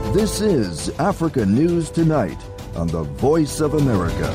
This is Africa News Tonight on the Voice of America.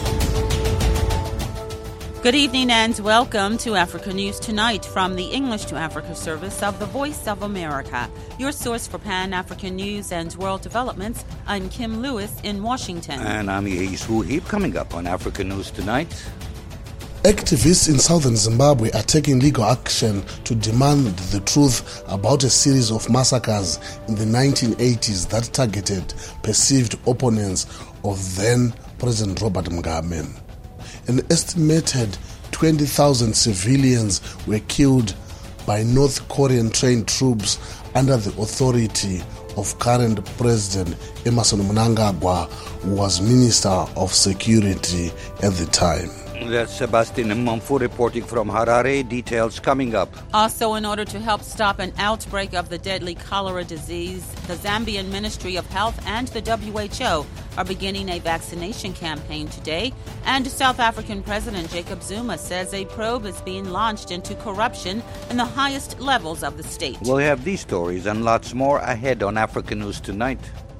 Good evening and welcome to Africa News Tonight from the English to Africa service of the Voice of America, your source for Pan-African news and world developments. I'm Kim Lewis in Washington. And I'm Yehis Wuhib. Coming up on Africa News Tonight. Activists in southern Zimbabwe are taking legal action to demand the truth about a series of massacres in the 1980s that targeted perceived opponents of then President Robert Mugabe. An estimated 20,000 civilians were killed by North Korean trained troops under the authority of current President Emmerson Mnangagwa, who was Minister of Security at the time. That's Sebastian Mumfu reporting from Harare. Details coming up. Also, in order to help stop an outbreak of the deadly cholera disease, the Zambian Ministry of Health and the WHO are beginning a vaccination campaign today. And South African President Jacob Zuma says a probe is being launched into corruption in the highest levels of the state. We'll have these stories and lots more ahead on Africa News Tonight.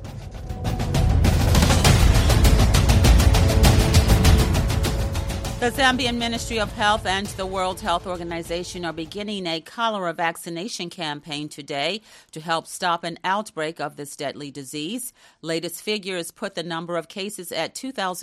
The Zambian Ministry of Health and the World Health Organization are beginning a cholera vaccination campaign today to help stop an outbreak of this deadly disease. Latest figures put the number of cases at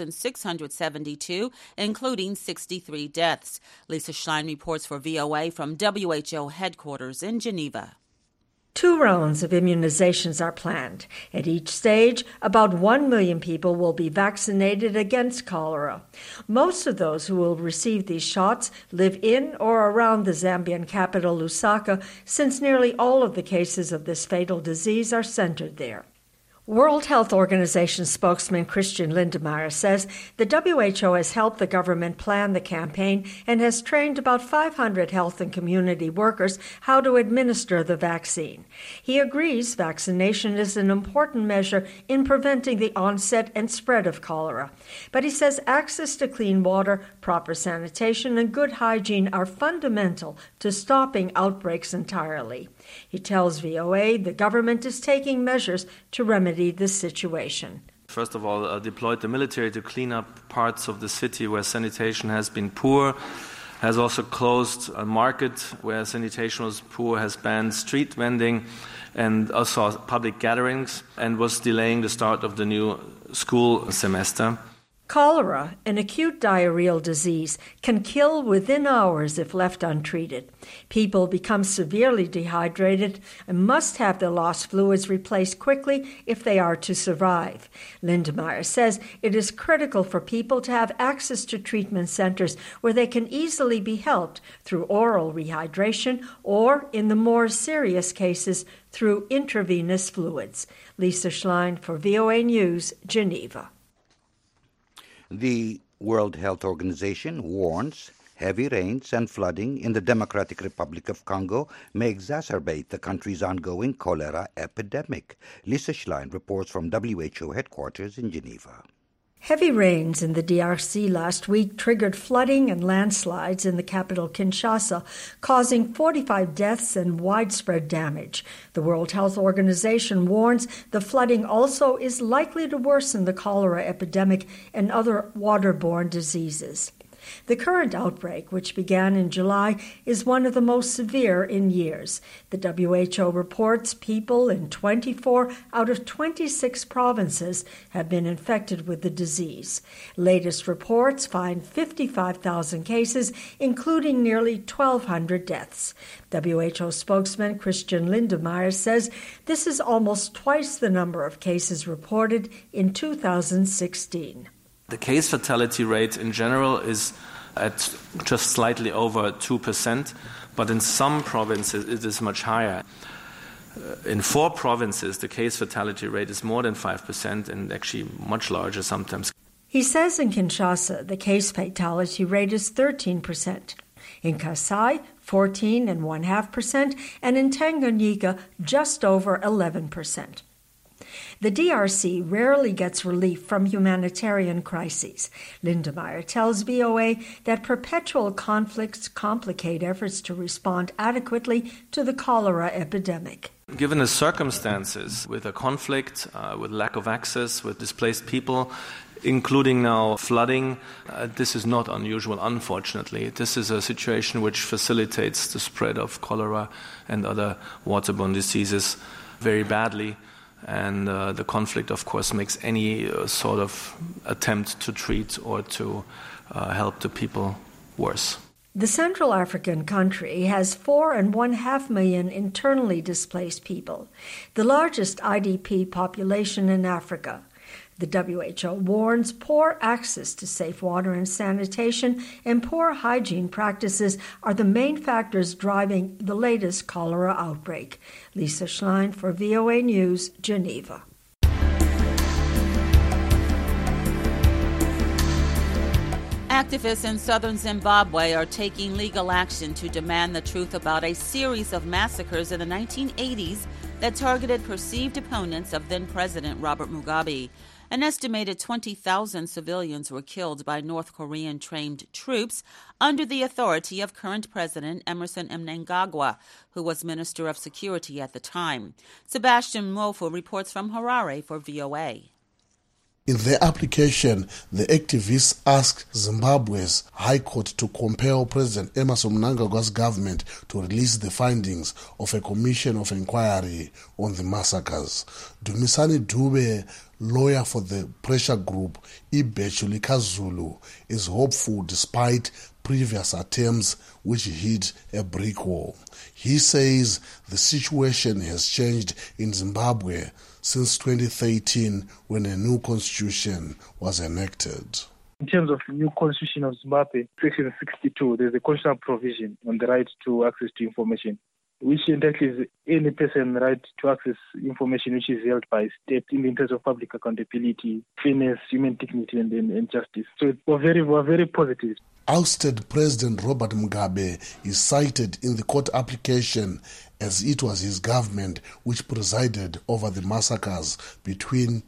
2,672, including 63 deaths. Lisa Schlein reports for VOA from WHO headquarters in Geneva. 2 rounds of immunizations are planned. At each stage, about 1 million people will be vaccinated against cholera. Most of those who will receive these shots live in or around the Zambian capital, Lusaka, since nearly all of the cases of this fatal disease are centered there. World Health Organization spokesman Christian Lindmeier says the WHO has helped the government plan the campaign and has trained about 500 health and community workers how to administer the vaccine. He agrees vaccination is an important measure in preventing the onset and spread of cholera. But he says access to clean water, proper sanitation, and good hygiene are fundamental to stopping outbreaks entirely. He tells VOA the government is taking measures to remedy this situation. First of all, deployed the military to clean up parts of the city where sanitation has been poor, has also closed a market where sanitation was poor, has banned street vending and also public gatherings, and was delaying the start of the new school semester. Cholera, an acute diarrheal disease, can kill within hours if left untreated. People become severely dehydrated and must have their lost fluids replaced quickly if they are to survive. Lindmeier says it is critical for people to have access to treatment centers where they can easily be helped through oral rehydration or, in the more serious cases, through intravenous fluids. Lisa Schlein for VOA News, Geneva. The World Health Organization warns heavy rains and flooding in the Democratic Republic of Congo may exacerbate the country's ongoing cholera epidemic. Lisa Schlein reports from WHO headquarters in Geneva. Heavy rains in the DRC last week triggered flooding and landslides in the capital Kinshasa, causing 45 deaths and widespread damage. The World Health Organization warns the flooding also is likely to worsen the cholera epidemic and other waterborne diseases. The current outbreak, which began in July, is one of the most severe in years. The WHO reports people in 24 out of 26 provinces have been infected with the disease. Latest reports find 55,000 cases, including nearly 1,200 deaths. WHO spokesman Christian Lindmeier says this is almost twice the number of cases reported in 2016. The case fatality rate in general is at just slightly over 2%, but in some provinces it is much higher. In 4 provinces, the case fatality rate is more than 5% and actually much larger sometimes. He says in Kinshasa, the case fatality rate is 13%. In Kasai, 14.5%, and in Tanganyika, just over 11%. The DRC rarely gets relief from humanitarian crises. Lindmeier tells VOA that perpetual conflicts complicate efforts to respond adequately to the cholera epidemic. Given the circumstances, with a conflict, with lack of access, with displaced people, including now flooding, this is not unusual, unfortunately. This is a situation which facilitates the spread of cholera and other waterborne diseases very badly. And the conflict, of course, makes any sort of attempt to treat or to help the people worse. The Central African country has 4.5 million internally displaced people, the largest IDP population in Africa. The WHO warns poor access to safe water and sanitation and poor hygiene practices are the main factors driving the latest cholera outbreak. Lisa Schlein for VOA News, Geneva. Activists in southern Zimbabwe are taking legal action to demand the truth about a series of massacres in the 1980s that targeted perceived opponents of then-President Robert Mugabe. An estimated 20,000 civilians were killed by North Korean-trained troops under the authority of current President Emmerson Mnangagwa, who was Minister of Security at the time. Sebastian Mwofu reports from Harare for VOA. In their application, the activists asked Zimbabwe's High Court to compel President Emmerson Mnangagwa's government to release the findings of a commission of inquiry on the massacres. Dumisani Dube, lawyer for the pressure group Ibechuli Kazulu, is hopeful despite previous attempts which hit a brick wall. He says the situation has changed in Zimbabwe since 2013 when a new constitution was enacted. In terms of new constitution of Zimbabwe, section 62, there's a constitutional provision on the right to access to information, which entitles any person the right to access information which is held by state in the interest of public accountability, fairness, human dignity, and justice. So we're very positive. Ousted President Robert Mugabe is cited in the court application as it was his government which presided over the massacres between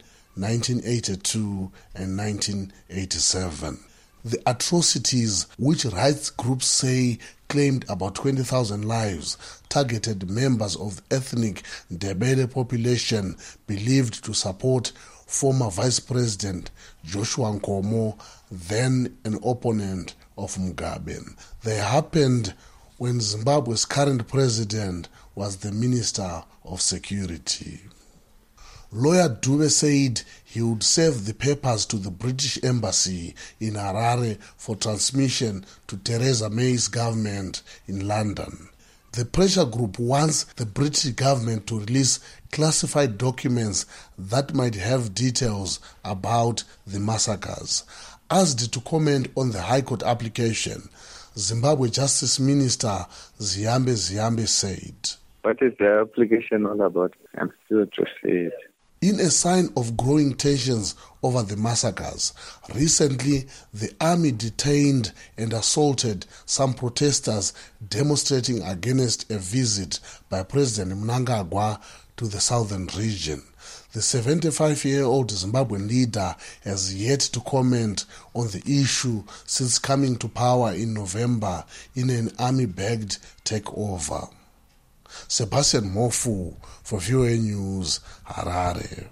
1982 and 1987. The atrocities, which rights groups say claimed about 20,000 lives, targeted members of the ethnic Ndebele population believed to support former Vice President Joshua Nkomo, then an opponent of Mugabe. They happened when Zimbabwe's current president was the Minister of Security. Lawyer Dube said he would serve the papers to the British Embassy in Harare for transmission to Theresa May's government in London. The pressure group wants the British government to release classified documents that might have details about the massacres. Asked to comment on the High Court application, Zimbabwe Justice Minister Ziyambe said, "What is the application all about? I'm still to see it." In a sign of growing tensions over the massacres, recently the army detained and assaulted some protesters demonstrating against a visit by President Mnangagwa to the southern region. The 75-year-old Zimbabwean leader has yet to comment on the issue since coming to power in November in an army-backed takeover. Sebastian Mwofu for VOA News, Harare.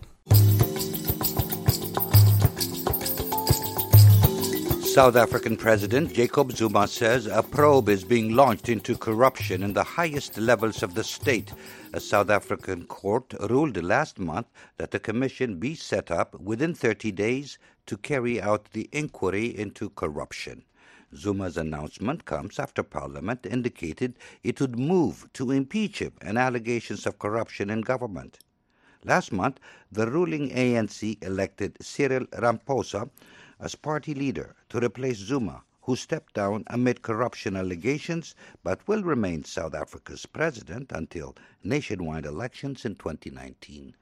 South African President Jacob Zuma says a probe is being launched into corruption in the highest levels of the state. A South African court ruled last month that a commission be set up within 30 days to carry out the inquiry into corruption. Zuma's announcement comes after Parliament indicated it would move to impeach him on allegations of corruption in government. Last month, the ruling ANC elected Cyril Ramaphosa as party leader to replace Zuma, who stepped down amid corruption allegations but will remain South Africa's president until nationwide elections in 2019.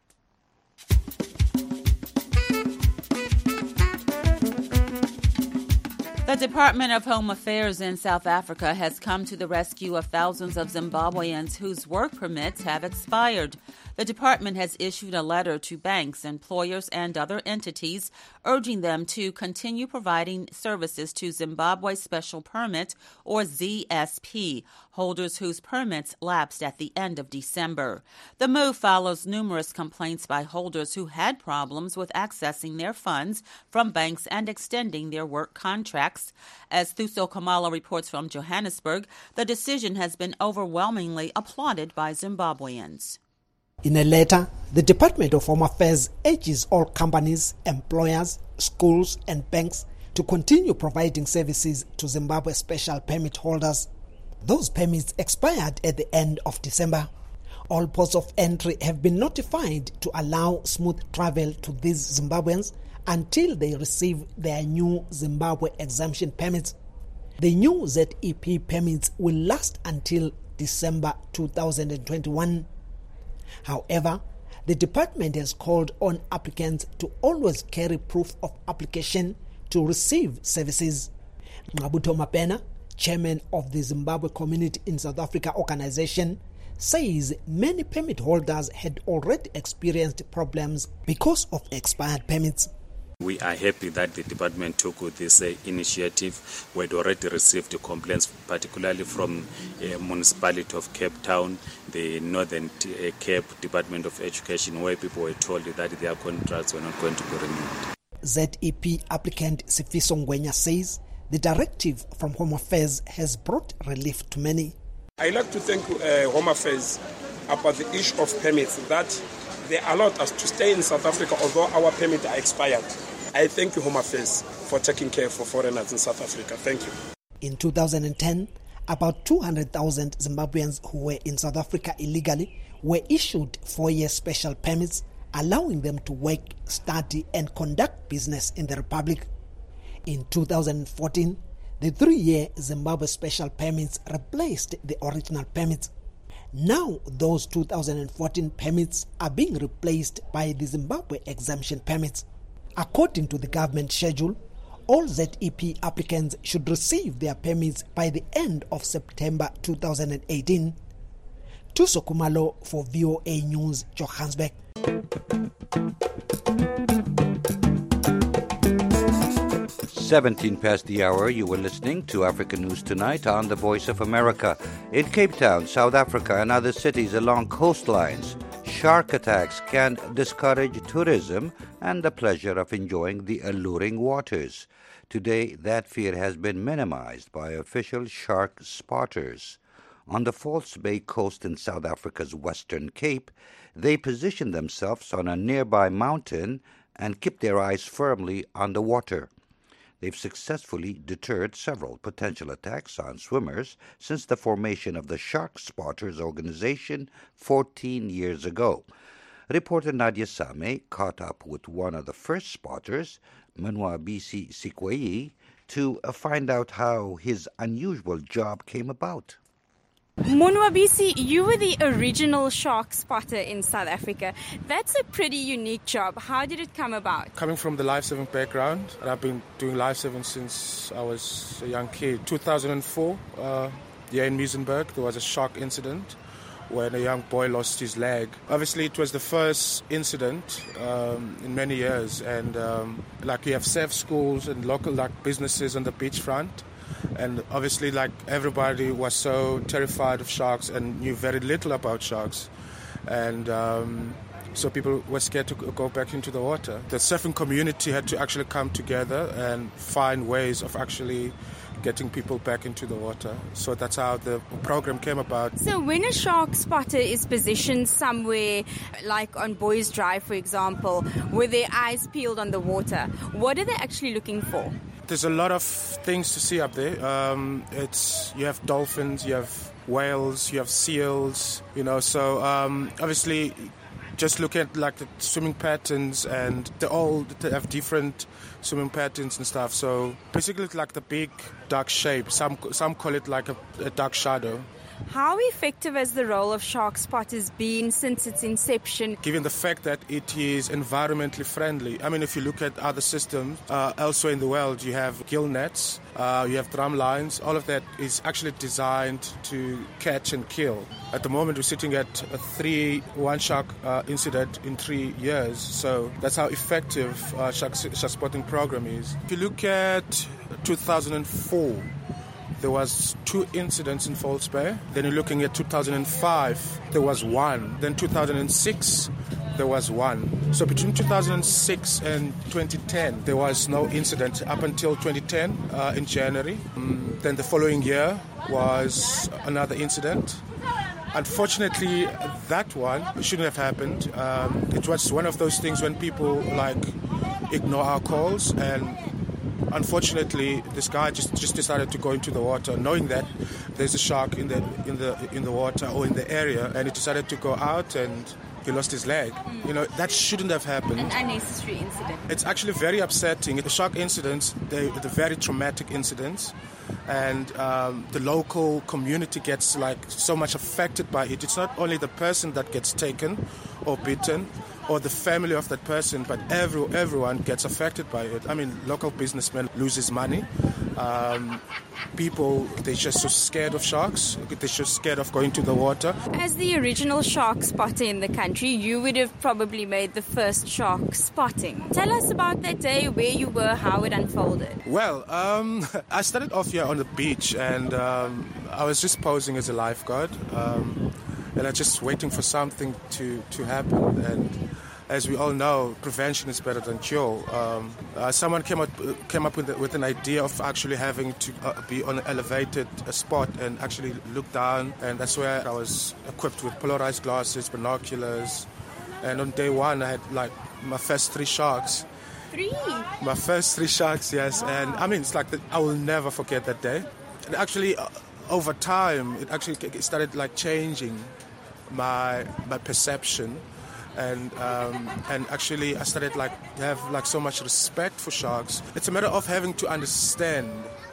The Department of Home Affairs in South Africa has come to the rescue of thousands of Zimbabweans whose work permits have expired. The department has issued a letter to banks, employers, and other entities urging them to continue providing services to Zimbabwe Special Permit, or ZSP, holders whose permits lapsed at the end of December. The move follows numerous complaints by holders who had problems with accessing their funds from banks and extending their work contracts. As Thuso Kamala reports from Johannesburg, the decision has been overwhelmingly applauded by Zimbabweans. In a letter, the Department of Home Affairs urges all companies, employers, schools and banks to continue providing services to Zimbabwe special permit holders. Those permits expired at the end of December. All ports of entry have been notified to allow smooth travel to these Zimbabweans until they receive their new Zimbabwe exemption permits. The new ZEP permits will last until December 2021. However, the department has called on applicants to always carry proof of application to receive services. Ngabuto Mapena, chairman of the Zimbabwe Community in South Africa organization, says many permit holders had already experienced problems because of expired permits. We are happy that the department took this initiative. We had already received complaints, particularly from the municipality of Cape Town, the Northern Cape Department of Education, where people were told that their contracts were not going to be renewed. ZEP applicant Sifiso Ngwenya says the directive from Home Affairs has brought relief to many. I'd like to thank Home Affairs about the issue of permits, that they allowed us to stay in South Africa although our permits are expired. I thank you, Home Affairs, for taking care for foreigners in South Africa. Thank you. In 2010, about 200,000 Zimbabweans who were in South Africa illegally were issued 4-year special permits, allowing them to work, study, and conduct business in the Republic. In 2014, the 3-year Zimbabwe special permits replaced the original permits. Now, those 2014 permits are being replaced by the Zimbabwe exemption permits. According to the government schedule, all ZEP applicants should receive their permits by the end of September 2018. Thuso Kumalo for VOA News, Johannesburg. 17 past the hour, you were listening to African News Tonight on the Voice of America. In Cape Town, South Africa, and other cities along coastlines, shark attacks can discourage tourism and the pleasure of enjoying the alluring waters. Today, that fear has been minimized by official shark spotters. On the False Bay coast in South Africa's Western Cape, they position themselves on a nearby mountain and keep their eyes firmly on the water. They've successfully deterred several potential attacks on swimmers since the formation of the Shark Spotters organization 14 years ago. Reporter Nadia Same caught up with one of the first spotters, Monwabisi Sikweyi, to find out how his unusual job came about. Monwabisi, you were the original shark spotter in South Africa. That's a pretty unique job. How did it come about? Coming from the life-saving background, and I've been doing life-saving since I was a young kid. 2004, here in Muizenberg, there was a shark incident when a young boy lost his leg. Obviously, it was the first incident in many years, and we have safe schools and local businesses on the beachfront. And obviously, everybody was so terrified of sharks and knew very little about sharks. And so people were scared to go back into the water. The surfing community had to actually come together and find ways of actually getting people back into the water. So that's how the program came about. So when a shark spotter is positioned somewhere, like on Boys Drive, for example, with their eyes peeled on the water, what are they actually looking for? There's a lot of things to see up there. You have dolphins, you have whales, you have seals, so obviously just look at the swimming patterns, and they have different swimming patterns and stuff. So basically it's like the big dark shape. Some call it like a dark shadow. How effective has the role of shark spotters been since its inception? Given the fact that it is environmentally friendly. I mean, if you look at other systems elsewhere in the world, you have gill nets, you have drum lines. All of that is actually designed to catch and kill. At the moment, we're sitting at one shark incident in 3 years. So that's how effective shark spotting program is. If you look at 2004, there was 2 incidents in False Bay. Then you're looking at 2005, there was 1. Then 2006, there was 1. So between 2006 and 2010, there was no incident up until 2010 in January. Then the following year was another incident. Unfortunately, that one shouldn't have happened. It was one of those things when people ignore our calls, and unfortunately, this guy just decided to go into the water, knowing that there's a shark in the water or in the area, and he decided to go out and he lost his leg. That shouldn't have happened. An unnecessary incident. It's actually very upsetting. The shark incidents, they're very traumatic incidents, and the local community gets so much affected by it. It's not only the person that gets taken or bitten, or the family of that person, but everyone gets affected by it. I mean, local businessmen loses money. People, they're just so scared of sharks. They're just scared of going to the water. As the original shark spotter in the country, you would have probably made the first shark spotting. Tell us about that day, where you were, how it unfolded. Well, I started off here on the beach, and I was just posing as a lifeguard. And I'm just waiting for something to happen. And as we all know, prevention is better than cure. Someone came up with an idea of actually having to be on an elevated spot and actually look down. And that's where I was equipped with polarized glasses, binoculars. And on day 1, I had my first 3 sharks. 3? My first 3 sharks, yes. And I mean, I will never forget that day. And actually, over time, it started changing my perception, and actually I started to have so much respect for sharks. It's a matter of having to understand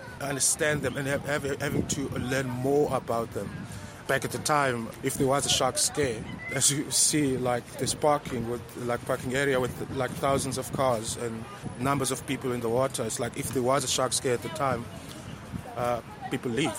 them and having to learn more about them. Back at the time, if there was a shark scare, as you see, this parking area with thousands of cars and numbers of people in the water, it's if there was a shark scare at the time, people leave.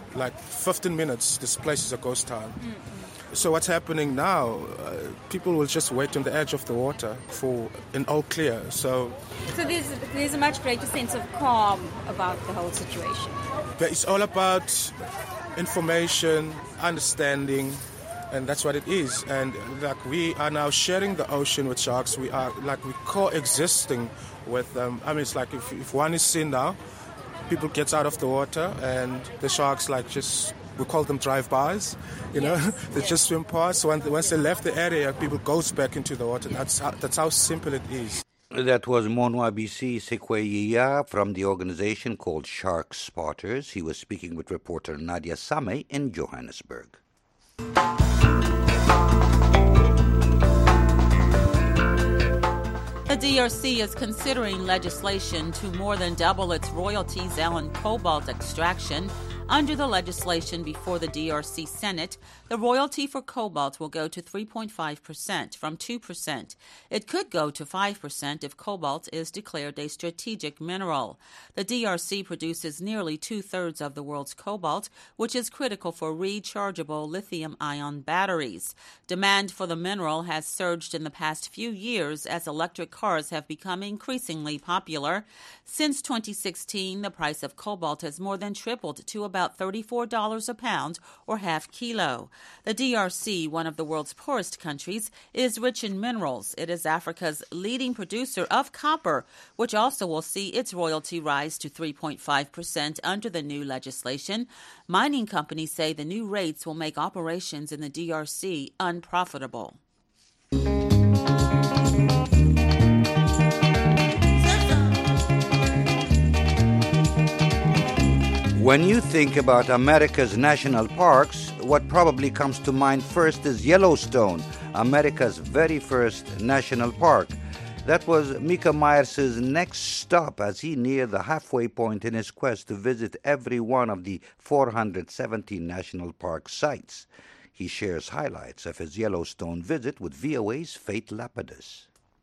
15 minutes, this place is a ghost town. So what's happening now, people will just wait on the edge of the water for an all clear. So there's a much greater sense of calm about the whole situation. But it's all about information, understanding, and that's what it is. And we are now sharing the ocean with sharks. We are we coexisting with them. I mean, it's if one is seen now, people get out of the water, and the sharks we call them drive-bys, Yes, they just swim past. Once they left the area, people goes back into the water. That's how simple it is. That was Monwabisi Sekweyiya from the organization called Shark Spotters. He was speaking with reporter Nadia Same in Johannesburg. The DRC is considering legislation to more than double its royalties on cobalt extraction. Under the legislation before the DRC Senate, the royalty for cobalt will go to 3.5% from 2%. It could go to 5% if cobalt is declared a strategic mineral. The DRC produces nearly 2/3 of the world's cobalt, which is critical for rechargeable lithium-ion batteries. Demand for the mineral has surged in the past few years as electric cars have become increasingly popular. Since 2016, the price of cobalt has more than tripled to about $34 a pound or half kilo. The DRC, one of the world's poorest countries, is rich in minerals. It is Africa's leading producer of copper, which also will see its royalty rise to 3.5% under the new legislation. Mining companies say the new rates will make operations in the DRC unprofitable. When you think about America's national parks, what probably comes to mind first is Yellowstone, America's very first national park. That was Mika Myers' next stop as he neared the halfway point in his quest to visit every one of the 417 national park sites. He shares highlights of his Yellowstone visit with VOA's Faith Lapidus.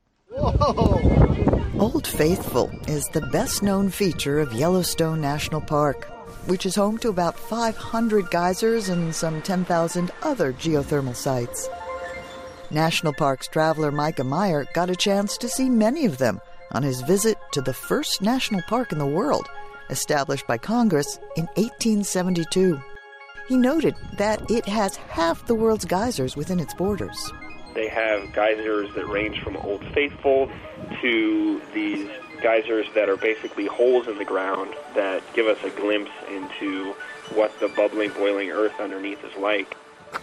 Old Faithful is the best-known feature of Yellowstone National Park, which is home to about 500 geysers and some 10,000 other geothermal sites. National Parks traveler Micah Meyer got a chance to see many of them on his visit to the first national park in the world, established by Congress in 1872. He noted that it has half the world's geysers within its borders. They have geysers that range from Old Faithful to these geysers that are basically holes in the ground that give us a glimpse into what the bubbling, boiling earth underneath is like.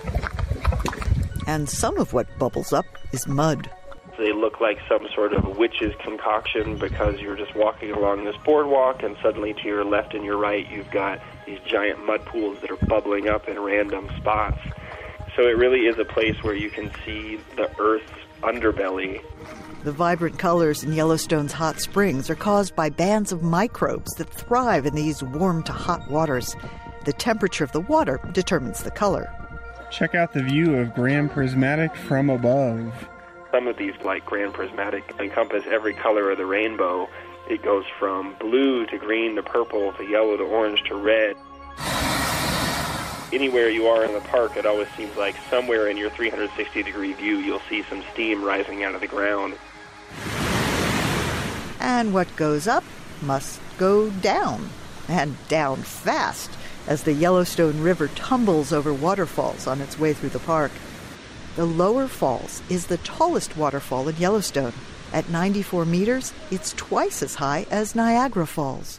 And some of what bubbles up is mud. They look like some sort of witch's concoction because you're just walking along this boardwalk and suddenly to your left and your right you've got these giant mud pools that are bubbling up in random spots. So it really is a place where you can see the Earth's underbelly. The vibrant colors in Yellowstone's hot springs are caused by bands of microbes that thrive in these warm to hot waters. The temperature of the water determines the color. Check out the view of Grand Prismatic from above. Some of these, like Grand Prismatic, encompass every color of the rainbow. It goes from blue to green to purple to yellow to orange to red. Anywhere you are in the park, it always seems like somewhere in your 360-degree view you'll see some steam rising out of the ground. And what goes up must go down, and down fast, as the Yellowstone River tumbles over waterfalls on its way through the park. The Lower Falls is the tallest waterfall in Yellowstone. At 94 meters, it's twice as high as Niagara Falls.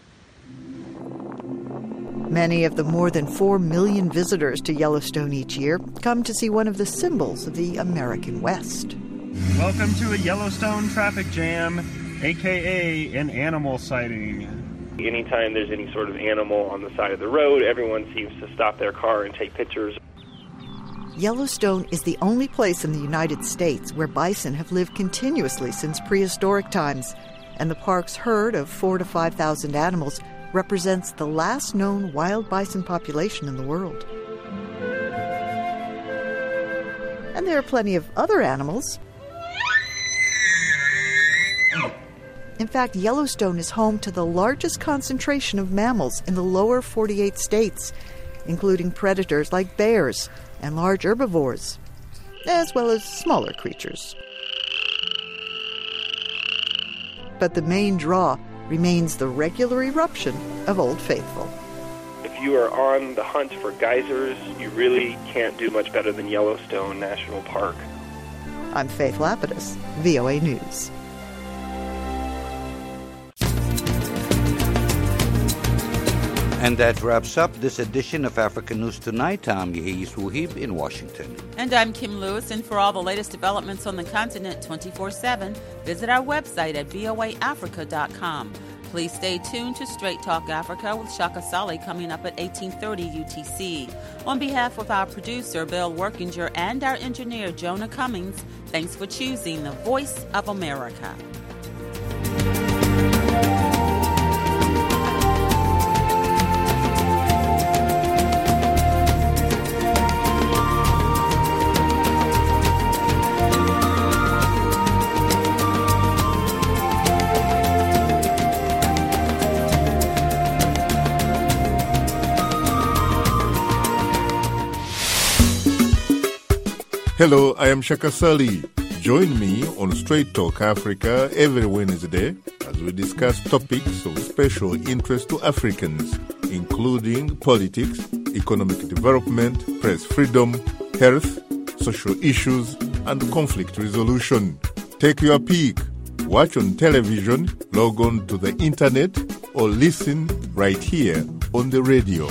Many of the more than 4 million visitors to Yellowstone each year come to see one of the symbols of the American West. Welcome to a Yellowstone traffic jam, a.k.a. an animal sighting. Anytime there's any sort of animal on the side of the road, everyone seems to stop their car and take pictures. Yellowstone is the only place in the United States where bison have lived continuously since prehistoric times, and the park's herd of 4,000 to 5,000 animals represents the last known wild bison population in the world. And there are plenty of other animals. In fact, Yellowstone is home to the largest concentration of mammals in the lower 48 states, including predators like bears and large herbivores, as well as smaller creatures. But the main draw remains the regular eruption of Old Faithful. If you are on the hunt for geysers, you really can't do much better than Yellowstone National Park. I'm Faith Lapidus, VOA News. And that wraps up this edition of Africa News Tonight. I'm Yehis Wuhib in Washington. And I'm Kim Lewis. And for all the latest developments on the continent 24/7, visit our website at voaafrica.com. Please stay tuned to Straight Talk Africa with Shaka Sali coming up at 1830 UTC. On behalf of our producer, Bill Workinger, and our engineer, Jonah Cummings, thanks for choosing the Voice of America. Hello, I am Shaka Sali. Join me on Straight Talk Africa every Wednesday as we discuss topics of special interest to Africans, including politics, economic development, press freedom, health, social issues, and conflict resolution. Take your pick. Watch on television, log on to the internet, or listen right here on the radio.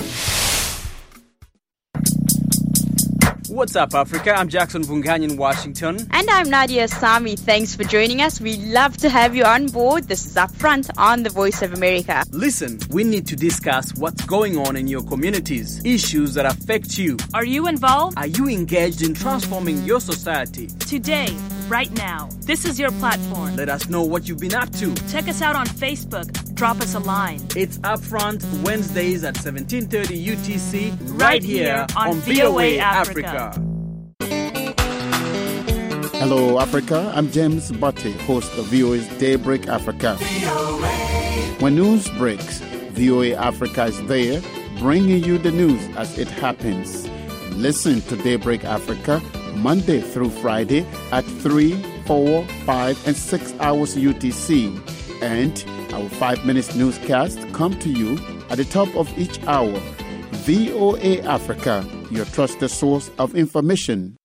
What's up, Africa? I'm Jackson Vunganyi in Washington. And I'm Nadia Sami. Thanks for joining us. We love to have you on board. This is Upfront on the Voice of America. Listen, we need to discuss what's going on in your communities, issues that affect you. Are you involved? Are you engaged in transforming your society? Today, right now. This is your platform. Let us know what you've been up to. Check us out on Facebook. Drop us a line. It's Upfront Wednesdays at 17:30 UTC right here on VOA Africa. Hello, Africa. I'm James Butte, host of VOA's Daybreak Africa. When news breaks, VOA Africa is there, bringing you the news as it happens. Listen to Daybreak Africa Monday through Friday at 3, 4, 5, and 6 hours UTC. And our 5 minutes newscast come to you at the top of each hour. VOA Africa, your trusted source of information.